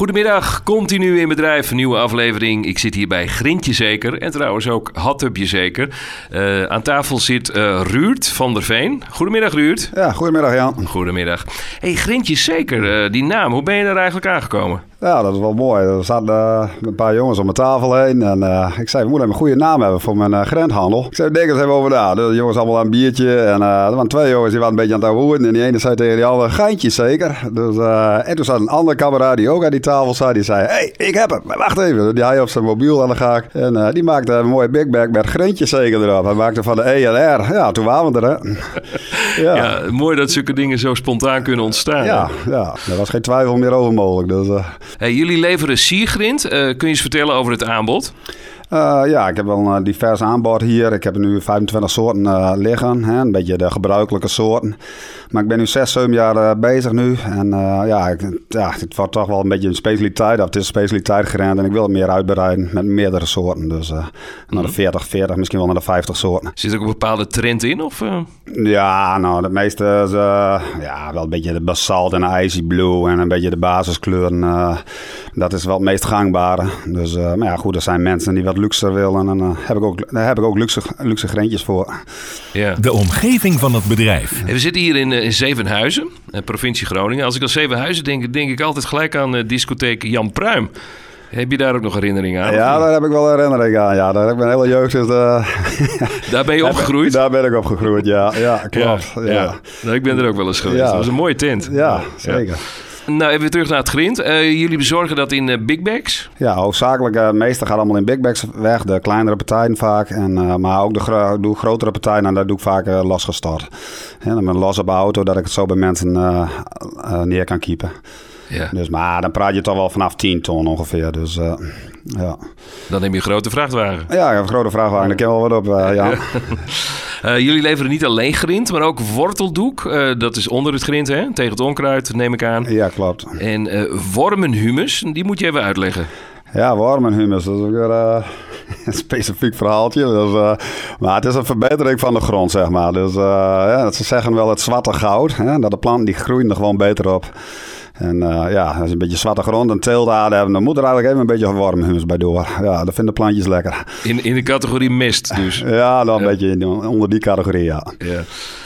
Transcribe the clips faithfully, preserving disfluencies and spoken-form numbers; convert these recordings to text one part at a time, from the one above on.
Goedemiddag, continu in bedrijf, een nieuwe aflevering. Ik zit hier bij Grintje Zeker en trouwens ook Hattupje Zeker. Uh, aan tafel zit uh, Ruurt van der Veen. Goedemiddag, Ruurt. Ja, goedemiddag Jan. Goedemiddag. Hey, Grintje Zeker, uh, die naam, hoe ben je er eigenlijk aangekomen? Ja, dat is wel mooi. Er zaten uh, een paar jongens om mijn tafel heen. En uh, ik zei, we moeten een goede naam hebben voor mijn uh, grenthandel. Ik zei, denk eens even over na. De jongens allemaal aan een biertje. En uh, er waren twee jongens die waren een beetje aan het ouwehoeren. En die ene zei tegen die andere, Geintje Zeker. Dus, uh, en toen zat een andere kameraad die ook aan die tafel zat. Die zei, hé, hey, ik heb het. Maar wacht even. Die hij op zijn mobiel aan de gang. En uh, die maakte een mooie big bag met Grintje Zeker erop. Hij maakte van de E en R. Ja, toen waren we er, hè. ja. ja, mooi dat zulke dingen zo spontaan kunnen ontstaan. Ja, ja, er was geen twijfel meer over mogelijk. Dus... Uh, Hey, jullie leveren siergrind. Uh, kun je eens vertellen over het aanbod? Uh, ja, ik heb wel een divers aanbod hier. Ik heb er nu vijfentwintig soorten uh, liggen. Hè? Een beetje de gebruikelijke soorten. Maar ik ben nu zes, zeven jaar uh, bezig nu. En uh, ja, ik, ja, het wordt toch wel een beetje een specialiteit. Of het is een specialiteit gerend. En ik wil het meer uitbreiden met meerdere soorten. Dus uh, naar de veertig, veertig, misschien wel naar de vijftig soorten. Zit er ook een bepaalde trend in? Of, uh? Ja, nou, het meeste is uh, ja, wel een beetje de basalt en de icy blue. En een beetje de basiskleuren. Uh, dat is wel het meest gangbare. Dus, uh, maar ja, goed, er zijn mensen die wat luxer willen. En dan heb ik ook, daar heb ik ook luxe, luxe grentjes voor. Ja. De omgeving van het bedrijf. We zitten hier in, in Zevenhuizen, provincie Groningen. Als ik aan Zevenhuizen denk, denk ik altijd gelijk aan uh, discotheek Jan Pruim. Heb je daar ook nog herinneringen aan? Ja, daar heb ik wel herinneringen aan. Ja, daar heb ik mijn hele jeugd. Dus, uh... daar ben je opgegroeid? Daar ben ik opgegroeid, ja. Ja, klopt. Ja, ja. Ja. Nou, ik ben er ook wel eens geweest. Ja. Dat was een mooie tent. Ja, zeker. Ja. Nou, even weer terug naar het grind. Uh, jullie bezorgen dat in uh, big bags? Ja, hoofdzakelijk. Uh, het meeste gaat allemaal in big bags weg. De kleinere partijen vaak. En, uh, maar ook de gro- doe grotere partijen, en daar doe ik vaak uh, losgestort. Ja, dan ben ik los op de auto, dat ik het zo bij mensen uh, uh, neer kan keepen. Ja. Dus, maar dan praat je toch wel vanaf tien ton ongeveer. Dus, uh, ja. Dan neem je een grote vrachtwagen. Ja, een grote vrachtwagen. Daar kan wel wat op, uh, ja. Uh, jullie leveren niet alleen grind, maar ook worteldoek. Uh, dat is onder het grind, hè? Tegen het onkruid, neem ik aan. Ja, klopt. En uh, wormenhumus, die moet je even uitleggen. Ja, wormenhumus, dat is ook weer uh, een specifiek verhaaltje. Dus, uh, maar het is een verbetering van de grond, zeg maar. Dus uh, ja, ze zeggen wel het zwarte goud. Hè? Dat de planten die groeien er gewoon beter op. En uh, ja, als je een beetje zwarte grond en teeltaarde hebben, dan moet er eigenlijk even een beetje wormenhumus bij door. Ja, dat vinden plantjes lekker. In, in de categorie mist dus? Ja, dan een ja. beetje onder die categorie, ja. ja.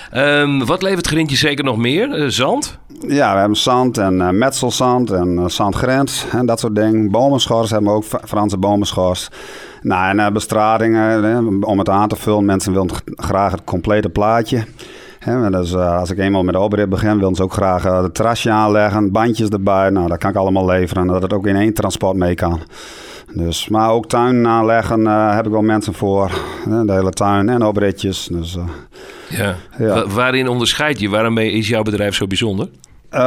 Um, wat levert Grintje Zeker nog meer? Uh, zand? Ja, we hebben zand en uh, metselzand en uh, zandgrens en dat soort dingen. Bomenschors hebben we ook, Franse bomenschors. Nou, en uh, bestradingen, uh, om het aan te vullen. Mensen willen graag het complete plaatje. He, dus, uh, als ik eenmaal met de oprit begin, willen ze ook graag uh, het terrasje aanleggen, bandjes erbij. Nou, dat kan ik allemaal leveren, dat het ook in één transport mee kan. Dus, maar ook tuin aanleggen uh, heb ik wel mensen voor. Uh, de hele tuin en opritjes. Dus, uh, ja. Ja. Wa- waarin onderscheid je? Waarom is jouw bedrijf zo bijzonder? Uh,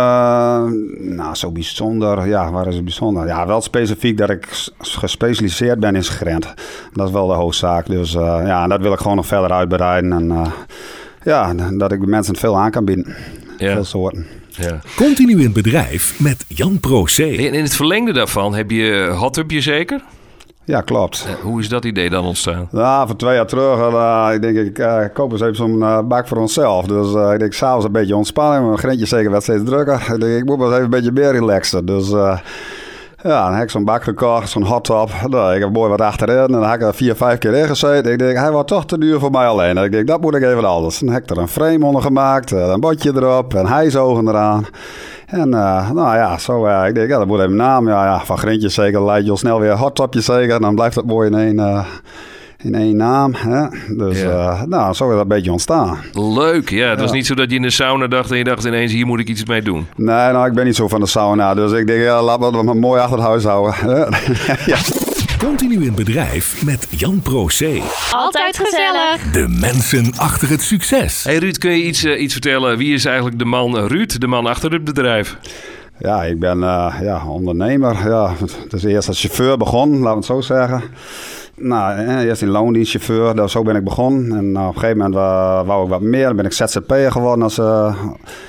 nou, zo bijzonder. Ja, waar is het bijzonder? Ja, wel specifiek dat ik gespecialiseerd ben in grent. Dat is wel de hoofdzaak. Dus uh, ja, dat wil ik gewoon nog verder uitbreiden. En uh, ja, dat ik de mensen veel aan kan bieden. Ja. Veel soorten. Ja. Continu in het bedrijf met Jan Pro C. En in het verlengde daarvan heb je Hattupje Zeker? Ja, klopt. Uh, hoe is dat idee dan ontstaan? Ja, voor twee jaar terug, uh, ik denk ik uh, koop eens even zo'n uh, bak voor onszelf. Dus uh, ik denk s'avonds een beetje ontspannen. Mijn Grintje Zeker werd steeds drukker. Ik denk, ik moet maar eens even een beetje meer relaxen. Dus uh, ja, dan heb ik zo'n bak gekocht, zo'n hot-top. Nou, ik heb mooi wat achterin en dan heb ik er vier, vijf keer in gezeten. Ik denk, hij wordt toch te duur voor mij alleen. En ik denk, dat moet ik even anders. Dan heb ik er een frame onder gemaakt, een botje erop en hijsogen eraan. En uh, nou ja, zo, uh, ik denk, ja, dat moet even naam. Ja, ja, van Grintje Zeker leid je al snel weer Hot-Topje Zeker. En dan blijft het mooi in één, uh, in één naam. Hè? Dus ja. uh, nou, zo is dat een beetje ontstaan. Leuk, ja. Het ja. was niet zo dat je in de sauna dacht en je dacht ineens, hier moet ik iets mee doen. Nee, nou, ik ben niet zo van de sauna. Dus ik denk, ja, laten we het mooi achter het huis houden. ja. Continu in bedrijf met Jan Pro C. Altijd gezellig. De mensen achter het succes. Hey Ruud, kun je iets, uh, iets vertellen? Wie is eigenlijk de man Ruud, de man achter het bedrijf? Ja, ik ben uh, ja, ondernemer. Ja, het is eerst als chauffeur begonnen, laten we het zo zeggen. Nou, eerst in loondienstchauffeur, zo ben ik begonnen. En uh, op een gegeven moment uh, wou ik wat meer. Dan ben ik Z Z P'er geworden als, uh,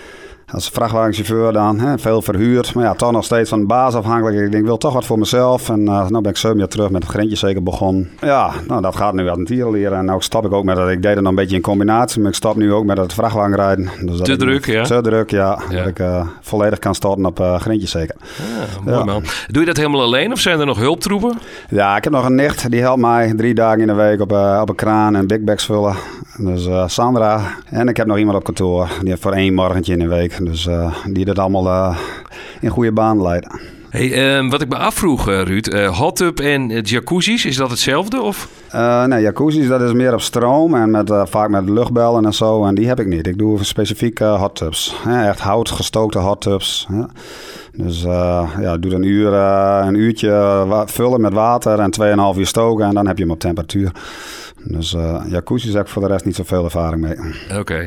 als vrachtwagenchauffeur dan, hè, veel verhuurd. Maar ja, toch nog steeds van de baas afhankelijk. Ik denk, ik wil toch wat voor mezelf. En uh, nu ben ik zeven jaar terug met het Grintje zeker begonnen. Ja, nou, dat gaat nu aan het tierenleren. En nou stap ik ook met dat. Ik deed het nog een beetje in combinatie. Maar ik stap nu ook met het vrachtwagenrijden. Dus dat te ik, druk, ja? Te druk, ja. ja. Dat ik uh, volledig kan starten op uh, Grintje zeker. Ja, mooi ja. man. Doe je dat helemaal alleen of zijn er nog hulptroepen? Ja, ik heb nog een nicht. Die helpt mij drie dagen in de week op, uh, op een kraan en big bags vullen. Dus uh, Sandra. En ik heb nog iemand op kantoor. Die heeft voor één morgentje in de week. Dus uh, die dat allemaal uh, in goede baan leidt. Hey, uh, wat ik me afvroeg, uh, Ruud. Uh, hot tub en uh, jacuzzi's, is dat hetzelfde? Of? Uh, nee, jacuzzi's dat is meer op stroom. En met, uh, vaak met luchtbellen en zo. En die heb ik niet. Ik doe specifiek uh, hot tubs. Ja, echt houtgestookte hot tubs. Ja. Dus uh, ja, doe een, uur, uh, een uurtje wa- vullen met water en twee en een half uur stoken. En dan heb je hem op temperatuur. Dus uh, jacuzzi's heb ik voor de rest niet zoveel ervaring mee. Oké. Okay.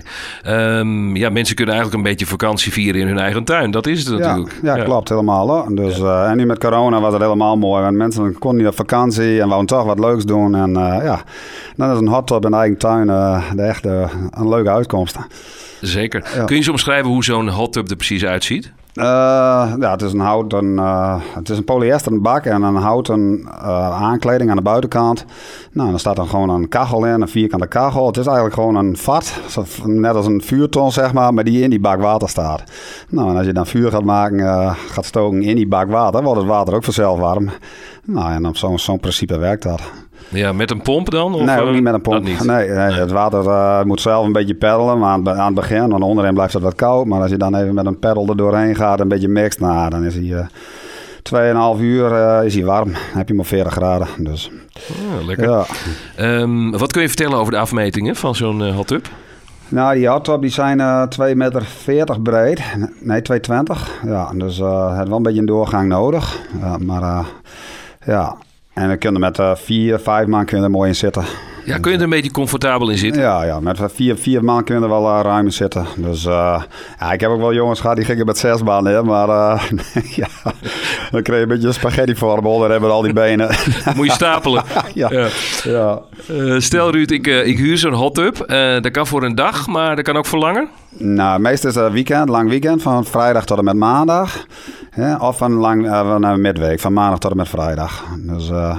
Um, ja, mensen kunnen eigenlijk een beetje vakantie vieren in hun eigen tuin. Dat is het natuurlijk. Ja, ja, ja. Klopt. Helemaal. Hoor. Dus, ja. uh, en nu met corona was het helemaal mooi. Want mensen konden niet op vakantie en wouden toch wat leuks doen. En uh, ja, dan is een hot tub in de eigen tuin uh, de echt uh, een leuke uitkomst. Zeker. Ja. Kun je eens omschrijven hoe zo'n hot tub er precies uitziet? Uh, ja, het is een houten, uh, het is een polyester bak en een houten uh, aankleding aan de buitenkant. Nou, dan staat er gewoon een kachel in, een vierkante kachel. Het is eigenlijk gewoon een vat, net als een vuurton zeg maar, maar die in die bak water staat. Nou, en als je dan vuur gaat maken, uh, gaat stoken in die bak water, wordt het water ook vanzelf warm. Nou, en op zo'n, zo'n principe werkt dat. Ja, met een pomp dan? Of nee, ook niet met een pomp. Niet. Nee, nee, het water uh, moet zelf een beetje peddelen maar aan, aan het begin. Want onderin blijft het wat koud. Maar als je dan even met een peddel er doorheen gaat, een beetje mixt, nou, dan is hij uh, twee en een half uur uh, is hij warm. Dan heb je hem op veertig graden. Dus. Oh, lekker. Ja. Um, wat kun je vertellen over de afmetingen van zo'n uh, hot tub? Nou, die hot tub die zijn uh, twee meter veertig breed. Nee, twee twintig. Ja, dus uh, het heeft wel een beetje een doorgang nodig. Ja, maar uh, ja... En we kunnen met uh, vier, vijf man kunnen er mooi in zitten. Ja, kun je er een beetje comfortabel in zitten? Ja, ja met vier, vier man kunnen er wel uh, ruim in zitten. Dus uh, ja, ik heb ook wel jongens gehad die gingen met zes man in. Maar uh, ja, dan kreeg je een beetje een spaghetti vorm onder hebben al die benen. Moet je stapelen. ja. ja. ja. Uh, stel Ruud, ik, uh, ik huur zo'n hot tub. Uh, dat kan voor een dag, maar dat kan ook voor langer? Nou, meestal is het weekend, lang weekend, van vrijdag tot en met maandag. Ja, of een lang uh, van een midweek, van maandag tot en met vrijdag. Dus uh,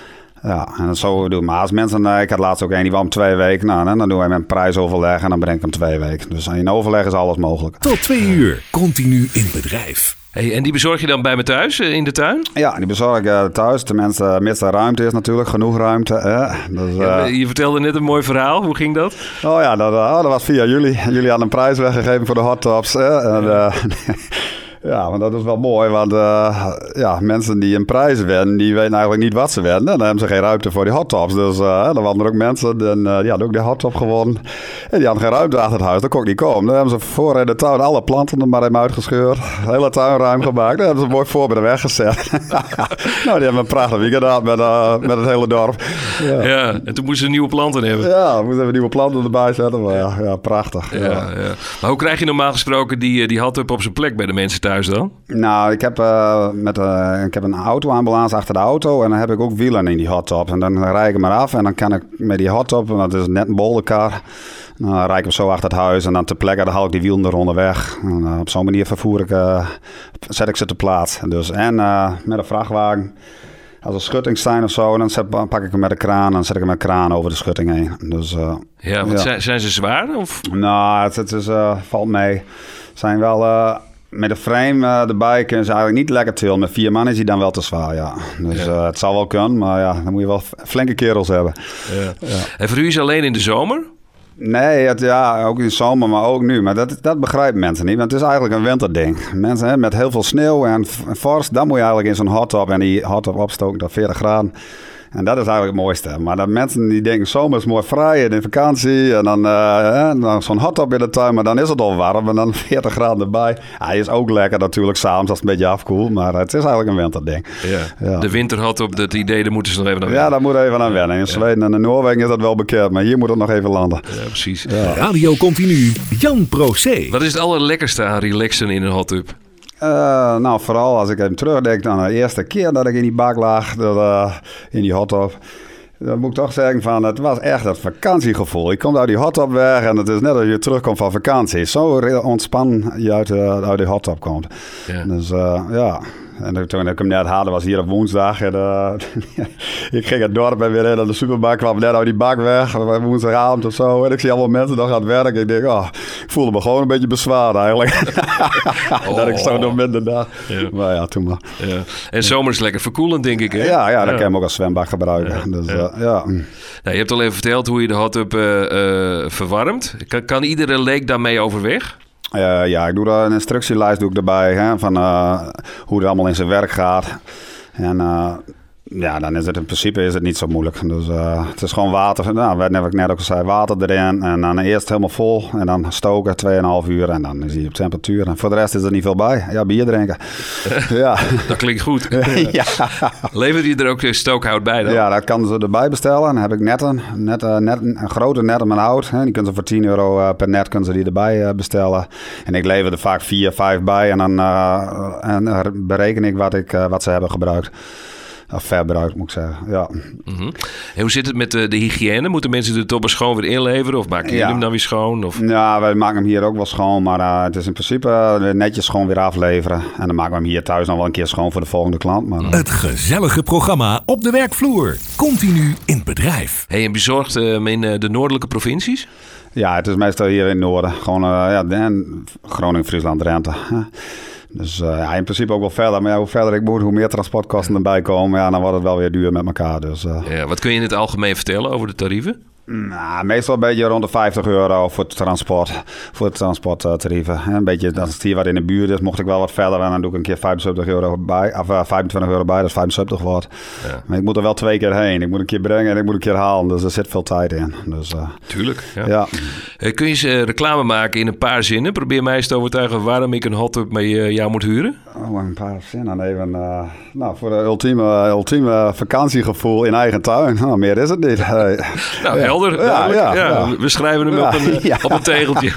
ja, en dat zo doen. Maar als mensen, uh, ik had laatst ook een die wou om twee weken. Nou, dan doen wij met een prijsoverleg en dan breng ik hem twee weken. Dus in overleg is alles mogelijk. Tot twee uur, continu in bedrijf. Hey, en die bezorg je dan bij me thuis in de tuin? Ja, die bezorg ik uh, thuis. Tenminste, mits er ruimte is natuurlijk. Genoeg ruimte. Hè? Dus, uh... ja, je vertelde net een mooi verhaal. Hoe ging dat? Oh ja, dat, uh, oh, dat was via jullie. Jullie hadden een prijs weggegeven voor de hot tubs. Hè? En, uh, ja, maar dat is wel mooi. Want uh, ja, mensen die een prijs winnen, die weten eigenlijk niet wat ze winnen. En dan hebben ze geen ruimte voor die hot tubs. Dus uh, dan waren er ook mensen en, uh, die hadden ook de hot tub gewonnen. En die hadden geen ruimte achter het huis. Dat kon ik niet komen. Dan hebben ze voor in de tuin alle planten er maar even uitgescheurd. De hele tuin ruim gemaakt. Dan hebben ze mooi voor bij de weg gezet. Nou, die hebben een prachtig weekend gehad met, uh, met het hele dorp. Ja. ja, en toen moesten ze nieuwe planten hebben. Ja, we moesten even nieuwe planten erbij zetten. Maar ja, ja prachtig. Ja, ja. Ja. Maar hoe krijg je normaal gesproken die, die hot tub op zijn plek bij de mensen thuis dan? Nou, ik heb, uh, met, uh, ik heb een auto-ambulance achter de auto en dan heb ik ook wielen in die hot tub. En dan rijd ik hem eraf en dan kan ik met die hot tub, want dat is net een bolderkar, dan rijd ik hem zo achter het huis en dan ter plekke dan haal ik die wielen eronder weg. En, uh, op zo'n manier vervoer ik, uh, zet ik ze te plaats. Dus, en uh, met een vrachtwagen, als er schuttings zijn of zo, dan zet, pak ik hem met een kraan en dan zet ik hem met een kraan over de schutting heen. Dus, uh, ja, want ja. Zijn, zijn ze zwaar? Of? Nou, het, het is, uh, valt mee. Zijn wel... Uh, Met de frame uh, erbij kunnen ze eigenlijk niet lekker tillen. Met vier man is hij dan wel te zwaar, ja. Dus ja. Uh, het zal wel kunnen, maar ja, dan moet je wel flinke kerels hebben. Ja. Ja. En voor u is alleen in de zomer? Nee, het, ja, ook in de zomer, maar ook nu. Maar dat, dat begrijpen mensen niet, want het is eigenlijk een winterding. Mensen hè, met heel veel sneeuw en vorst, dan moet je eigenlijk in zo'n hot tub en die hot tub opstoken tot veertig graden. En dat is eigenlijk het mooiste. Maar dat mensen die denken, zomer is mooi vrij en in vakantie. En dan, uh, dan zo'n hot tub in de tuin, maar dan is het al warm. En dan veertig graden erbij. Hij is ook lekker natuurlijk s'avonds als het een beetje afkoelt. Maar het is eigenlijk een winterding. Ja. Ja. De winter hot tub, dat idee, daar moeten ze nog even aan wennen. Ja, daar moet even aan wennen. In Zweden en in Noorwegen is dat wel bekend. Maar hier moet het nog even landen. Ja, precies. Ja. Radio Continu, Jan Procé. Wat is het allerlekkerste aan relaxen in een hot tub? Uh, nou, vooral als ik even terugdenk aan de eerste keer dat ik in die bak lag, dat, uh, in die hot tub. Dan moet ik toch zeggen van, het was echt het vakantiegevoel. Je komt uit die hotdog weg en het is net als je terugkomt van vakantie. Zo ontspannen je uit, uh, uit die hotdog komt. Ja. Dus uh, ja... En toen ik hem net haalde, was hier op woensdag. En, uh, ik ging het dorp en weer in de supermarkt, kwam net uit die bak weg. Woensdagavond of zo. En ik zie allemaal mensen nog aan het werk. Ik denk, oh, ik voelde me gewoon een beetje bezwaard eigenlijk. Oh. Dat ik zo nog minder dag. Ja. Maar ja, toen maar. Ja. En zomer is lekker verkoelend, denk ik. Hè? Ja, ja, dat ja. kan je hem ook als zwembad gebruiken. Ja. Dus, ja. Uh, ja. Nou, je hebt al even verteld hoe je de hot tub uh, uh, verwarmt. Kan, kan iedere leek daarmee overweg? Uh, ja, ik doe daar een instructielijst doe ik erbij hè, van uh, hoe het allemaal in zijn werk gaat. En uh, ja, dan is het in principe is het niet zo moeilijk. Dus uh, het is gewoon water. Nou, wat ik net ook al zei, water erin. En dan eerst helemaal vol. En dan stoken, twee en een half uur. En dan is hij op temperatuur. En voor de rest is er niet veel bij. Ja, bier drinken. Ja. Dat klinkt goed. Ja. Levert je er ook stookhout bij dan? Ja, dat kan ze erbij bestellen. Dan heb ik netten. Net, uh, net, een grote netten met hout. Hè. Die kunnen ze voor tien euro uh, per net kunnen ze die erbij uh, bestellen. En ik lever er vaak vier, vijf bij. En dan uh, en bereken ik wat, ik, uh, wat ze hebben gebruikt. Of verbruikt, moet ik zeggen, ja. Mm-hmm. En hoe zit het met de, de hygiëne? Moeten mensen de tobber schoon weer inleveren? Of maken jullie ja. hem dan weer schoon? Of? Ja, wij maken hem hier ook wel schoon. Maar uh, het is in principe uh, netjes schoon weer afleveren. En dan maken we hem hier thuis nog wel een keer schoon voor de volgende klant. Maar, uh... Het gezellige programma op de werkvloer. Continu in bedrijf. Hey, en bezorgd uh, in uh, de noordelijke provincies? Ja, het is meestal hier in het noorden. Gewoon uh, ja, Groningen, Friesland, Drenthe. Dus uh, ja, in principe ook wel verder. Maar ja, hoe verder ik moet, hoe meer transportkosten erbij komen. Ja, dan wordt het wel weer duur met elkaar. Dus, uh... ja, wat kun je in het algemeen vertellen over de tarieven? Nou, meestal een beetje rond de vijftig euro voor het transport, voor het transporttarieven. Een beetje, als het hier wat in de buurt is, mocht ik wel wat verder en dan doe ik een keer vijfenzeventig euro bij, of uh, vijfentwintig euro bij, dat is vijfenzeventig wordt. Ja. Maar ik moet er wel twee keer heen. Ik moet een keer brengen en ik moet een keer halen, dus er zit veel tijd in. Dus, uh, Tuurlijk, ja. ja. Uh, kun je eens uh, reclame maken in een paar zinnen? Probeer mij eens te overtuigen waarom ik een hot tub met uh, jou moet huren. Oh, een paar zinnen even. Uh, nou, voor de ultieme, ultieme vakantiegevoel in eigen tuin. Nou, meer is het niet. Hey. Nou, helder. Ja, ja, ja, ja. We schrijven hem ja, op, een, ja. op een tegeltje.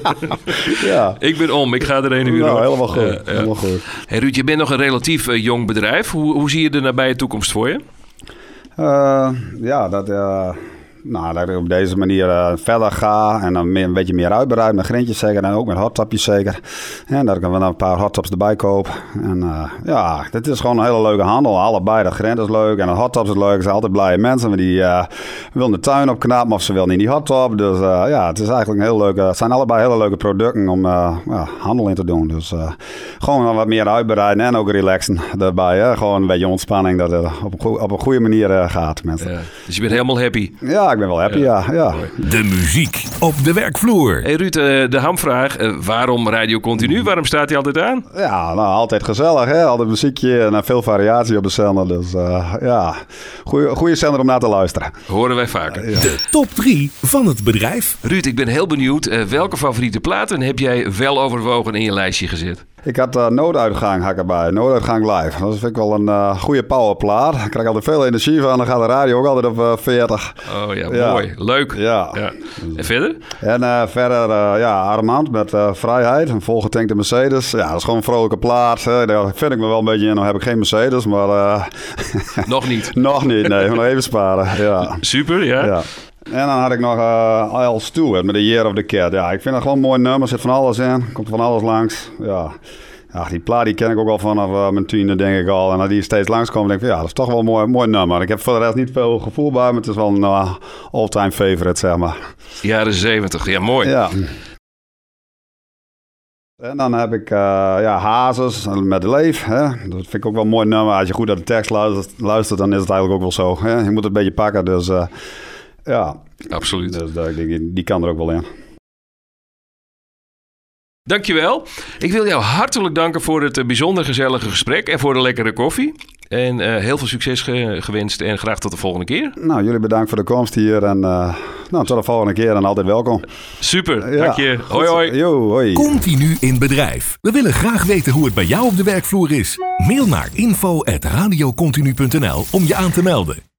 Ja. Ik ben om, ik ga er een uur nou, op. helemaal goed. Uh, ja. helemaal goed. Hey Ruud, je bent nog een relatief uh, jong bedrijf. Hoe, hoe zie je de nabije toekomst voor je? Uh, ja, dat... Uh... Nou, dat ik op deze manier uh, verder ga en dan meer, een beetje meer uitbreid met grintjes zeker en ook met hottops zeker. En dat ik dan een paar hottops erbij koop. En uh, ja, dit is gewoon een hele leuke handel. Allebei, dat grint is leuk en de hottops is leuk. Er zijn altijd blije mensen die uh, willen de tuin opknappen of ze willen niet die hottop. Dus uh, ja, het is eigenlijk een heel leuke, het zijn allebei hele leuke producten om uh, ja, handel in te doen. Dus uh, gewoon wat meer uitbreiden en ook relaxen daarbij. Hè? Gewoon een beetje ontspanning dat het op een, goe- op een goede manier uh, gaat. Mensen. Ja, dus je bent helemaal happy? Ja, ik ben wel happy, ja. ja, ja. De muziek op de werkvloer. Hey Ruud, uh, de hamvraag. Uh, waarom Radio Continu? Waarom staat hij altijd aan? Ja, nou, altijd gezellig, hè. Altijd muziekje en veel variatie op de zender. Dus uh, ja, goede zender om naar te luisteren. Horen wij vaker. Ja. De top drie van het bedrijf. Ruud, ik ben heel benieuwd. Uh, welke favoriete platen heb jij wel overwogen in je lijstje gezet? Ik had uh, nooduitgang had ik erbij. Nooduitgang live. Dat vind ik wel een uh, goede powerplaat. Ik krijg altijd veel energie van. Dan gaat de radio ook altijd op uh, veertig. Oh ja, ja, mooi. Leuk. Ja. ja. En verder? En uh, verder, uh, ja, Armand met uh, Vrijheid. Een volgetankte Mercedes. Ja, dat is gewoon een vrolijke plaat. Uh, daar vind ik me wel een beetje in. Dan heb ik geen Mercedes, maar... Uh, nog niet? nog niet, nee. Nog even sparen, ja. Super, ja. ja. En dan had ik nog uh, I'll Stewart met The Year of the Cat. Ja, ik vind dat gewoon een mooi nummer. Er zit van alles in. Komt van alles langs. Ja. Ja, die plaat die ken ik ook al vanaf uh, mijn tiende, denk ik al. En als die steeds langskomt, denk ik van ja, dat is toch wel een mooi, mooi nummer. Ik heb voor de rest niet veel gevoel bij, maar het is wel een uh, all-time favorite, zeg maar. Jaren zeventig, ja, mooi. Ja. En dan heb ik uh, ja, Hazes met Leef. Hè? Dat vind ik ook wel een mooi nummer. Als je goed naar de tekst luistert, luistert dan is het eigenlijk ook wel zo. Hè? Je moet het een beetje pakken, dus uh, ja. Absoluut. Dus uh, die, die kan er ook wel in. Dankjewel. Ik wil jou hartelijk danken voor het bijzonder gezellige gesprek en voor de lekkere koffie. En uh, heel veel succes ge- gewenst en graag tot de volgende keer. Nou, jullie bedankt voor de komst hier en uh, nou, tot de volgende keer en altijd welkom. Super, ja, dank je. Hoi hoi. Yo, hoi. Continu in bedrijf. We willen graag weten hoe het bij jou op de werkvloer is. Mail naar info at radiocontinu punt n l om je aan te melden.